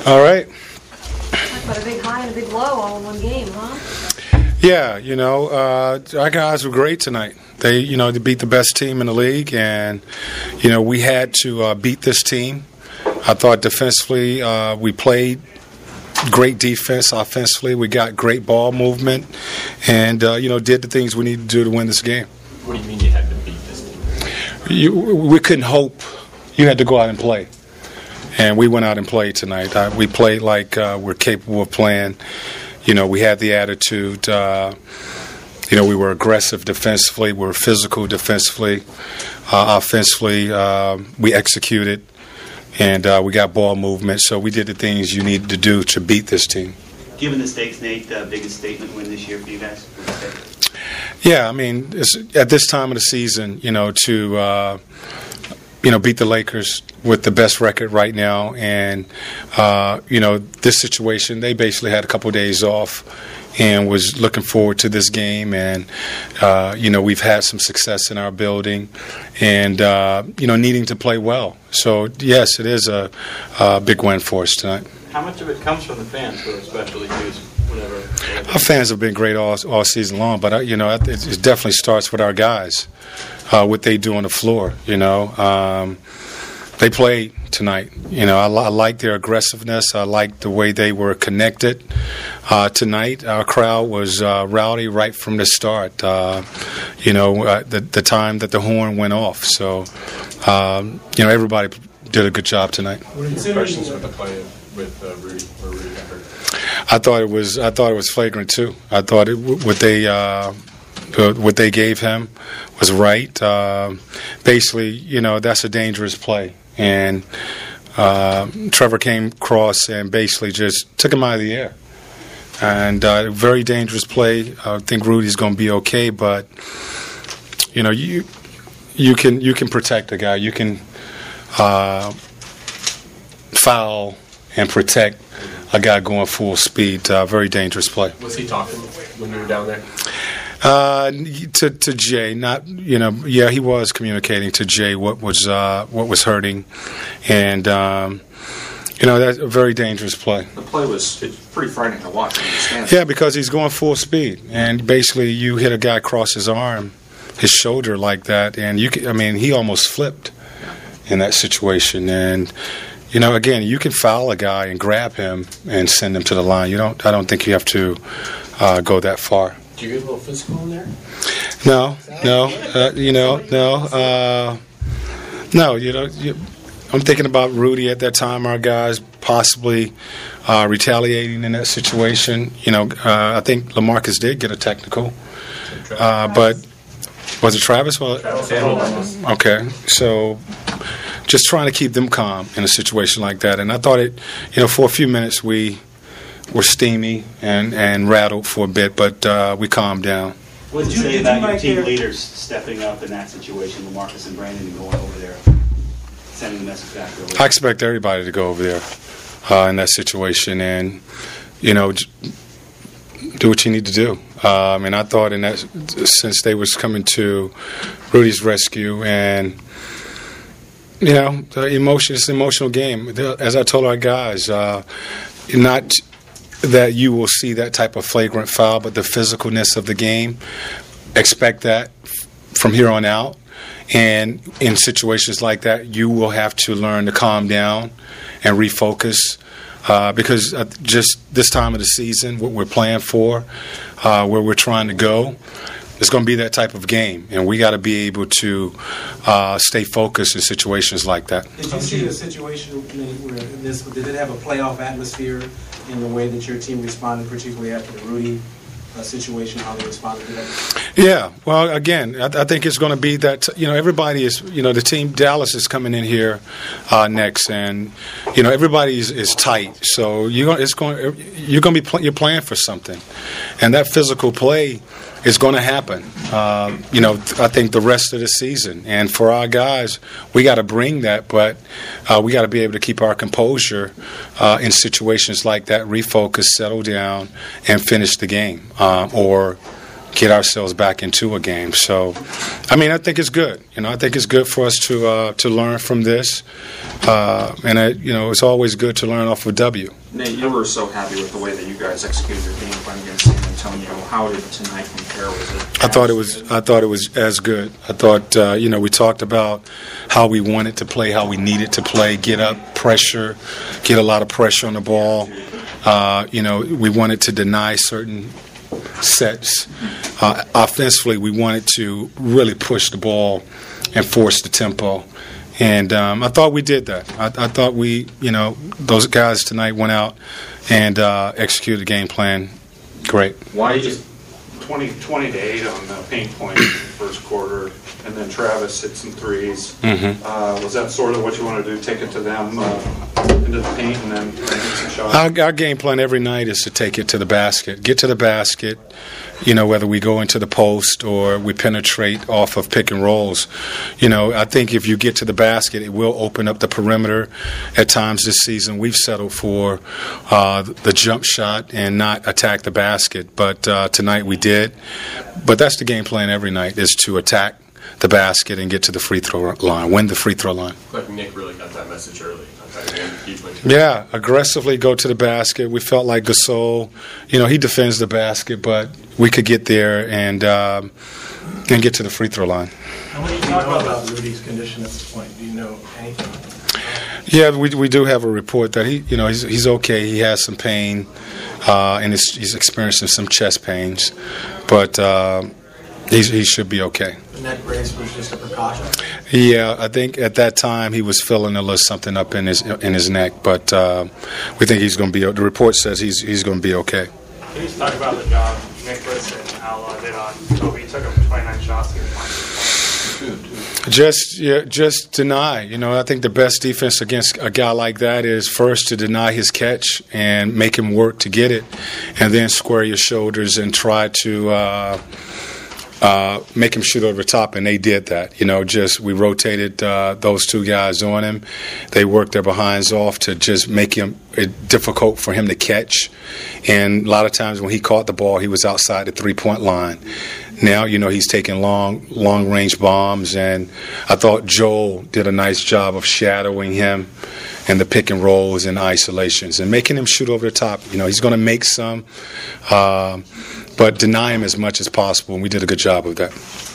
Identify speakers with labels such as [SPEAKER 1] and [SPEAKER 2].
[SPEAKER 1] All right.
[SPEAKER 2] Talk about a big high and a big low all in one game, huh?
[SPEAKER 1] Yeah, our guys were great tonight. They beat the best team in the league, and, we had to beat this team. I thought defensively we played great defense. Offensively, we got great ball movement and, did the things we needed to do to win this game.
[SPEAKER 3] What do you mean you had to beat this team?
[SPEAKER 1] We couldn't hope. You had to go out and play. And we went out and played tonight. We played like we're capable of playing. We had the attitude. We were aggressive defensively. We were physical defensively. Offensively, we executed. And we got ball movement. So we did the things you needed to do to beat this team.
[SPEAKER 4] Given the stakes, Nate, biggest statement win this year for you guys?
[SPEAKER 1] Yeah, I mean, at this time of the season, to beat the Lakers with the best record right now, and this situation, they basically had a couple of days off and was looking forward to this game, and we've had some success in our building, and needing to play well. So yes, it is a big win for us tonight.
[SPEAKER 3] How much of it comes from the fans who are especially used?
[SPEAKER 1] Our fans have been great all season long, but it definitely starts with our guys, what they do on the floor. They played tonight. I like their aggressiveness. I like the way they were connected tonight. Our crowd was rowdy right from the start. The time that the horn went off. So everybody did a good job tonight.
[SPEAKER 3] What are your impressions with the play with Rudy? Where Rudy got hurt?
[SPEAKER 1] I thought it was flagrant too. I thought what they gave him was right. Basically, that's a dangerous play, and Trevor came across and basically just took him out of the air. And very dangerous play. I think Rudy's going to be okay, but you can protect a guy. You can foul and protect a guy going full speed. Very dangerous play.
[SPEAKER 3] Was he talking when you were down there?
[SPEAKER 1] To Jay, not yeah, he was communicating to Jay what was hurting, and that's a very dangerous play.
[SPEAKER 5] The play it's pretty frightening to watch.
[SPEAKER 1] Yeah, because he's going full speed, and basically you hit a guy across his arm, his shoulder like that, and he almost flipped in that situation, and. Again, you can foul a guy and grab him and send him to the line. I don't think you have to go that far.
[SPEAKER 3] Do you get a little physical in there?
[SPEAKER 1] No. I'm thinking about Rudy at that time. Our guys possibly retaliating in that situation. I think LaMarcus did get a technical, but was it Travis? Okay, so. Just trying to keep them calm in a situation like that. And I thought for a few minutes we were steamy and rattled for a bit, but we calmed down.
[SPEAKER 4] What did you say about your team leaders stepping up in that situation, LaMarcus and Brandon, and going over there, sending the message back their way?
[SPEAKER 1] I expect everybody to go over there in that situation and, do what you need to do. And I thought in that, since they was coming to Rudy's rescue and, the emotion, it's an emotional game. As I told our guys, not that you will see that type of flagrant foul, but the physicalness of the game, expect that from here on out. And in situations like that, you will have to learn to calm down and refocus because just this time of the season, what we're playing for, where we're trying to go, it's going to be that type of game, and we got to be able to stay focused in situations like that.
[SPEAKER 6] Did you see a situation where did it have a playoff atmosphere in the way that your team responded, particularly after the Rudy situation, how they responded to that?
[SPEAKER 1] Yeah, well, again, I think it's going to be that, everybody is, the team, Dallas is coming in here next, and, everybody is tight. So you're playing for something. And that physical play is going to happen, I think the rest of the season. And for our guys, we got to bring that, but we got to be able to keep our composure in situations like that, refocus, settle down, and finish the game. Or get ourselves back into a game. So, I mean, I think it's good. I think it's good for us to learn from this, and it's always good to learn off of W.
[SPEAKER 5] Nate, you were so happy with the way that you guys executed your game plan against San Antonio. How did tonight compare? Was it?
[SPEAKER 1] I thought it was as good. I thought we talked about how we wanted to play, how we needed to play, get up, pressure, get a lot of pressure on the ball. We wanted to deny certain sets. Offensively, we wanted to really push the ball and force the tempo. And I thought we did that. I thought those guys tonight went out and executed the game plan great.
[SPEAKER 5] Why just
[SPEAKER 3] 20-8 on the paint point in the first quarter, and then Travis hit some threes.
[SPEAKER 1] Mm-hmm.
[SPEAKER 3] Was that sort of what you wanted to do, take it to them into the paint and then hit some shots?
[SPEAKER 1] Our game plan every night is to take it to the basket. Get to the basket, whether we go into the post or we penetrate off of pick and rolls. I think if you get to the basket, it will open up the perimeter. At times this season, we've settled for the jump shot and not attack the basket. But tonight we did. But that's the game plan every night, is to attack the basket and get to the free throw line, win the free throw line.
[SPEAKER 3] Like Nick really got that message early.
[SPEAKER 1] Yeah, aggressively go to the basket. We felt like Gasol, he defends the basket, but we could get there and get to the free throw line.
[SPEAKER 6] How much do you know about Rudy's condition at this point? Do you know anything?
[SPEAKER 1] Yeah, we do have a report that he's okay. He has some pain, and he's experiencing some chest pains, but he should be okay.
[SPEAKER 6] The neck brace was just a precaution?
[SPEAKER 1] Yeah, I think at that time he was feeling a little something up in his neck, but we think he's going to be. The report says he's going to be okay.
[SPEAKER 7] Can you just talk about the job Nicholas and Al did on Kobe? He took him 29 shots.
[SPEAKER 1] Just deny. I think the best defense against a guy like that is first to deny his catch and make him work to get it, and then square your shoulders and try to make him shoot over the top, and they did that. We rotated those two guys on him. They worked their behinds off to just make it difficult for him to catch. And a lot of times when he caught the ball, he was outside the three-point line. Now, he's taking long-range bombs, and I thought Joel did a nice job of shadowing him and the pick and rolls and isolations and making him shoot over the top. He's going to make some, but deny him as much as possible, and we did a good job of that.